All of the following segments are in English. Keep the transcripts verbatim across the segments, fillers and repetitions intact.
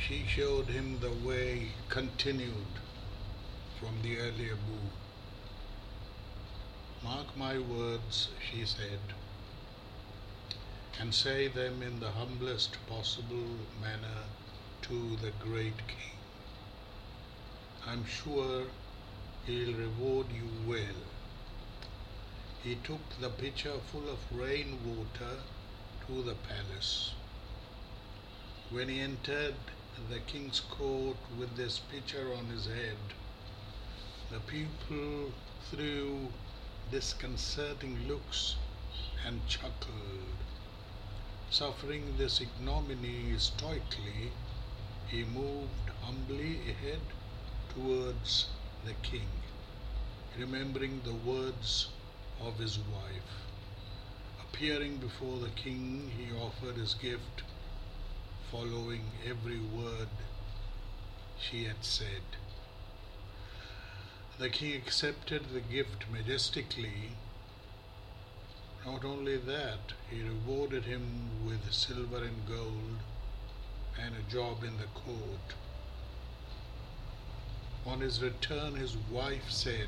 She showed him the way continued from the earlier book. Mark my words, she said, and say them in the humblest possible manner to the great King. I'm sure he'll reward you well. He took the pitcher full of rainwater to the palace. When he entered the king's court with this pitcher on his head, the people threw disconcerting looks and chuckled. Suffering this ignominy stoically, he moved humbly ahead towards the king, remembering the words of his wife. Appearing before the king, he offered his gift, following every word she had said. The king accepted the gift majestically. Not only that, he rewarded him with silver and gold and a job in the court. On his return, his wife said,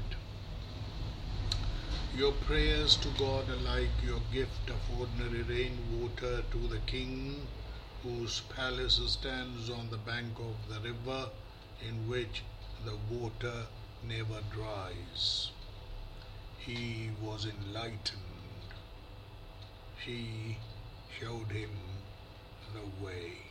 "Your prayers to God are like your gift of ordinary rainwater to the king, whose palace stands on the bank of the river in which the water never dries." He was enlightened. She showed him the way.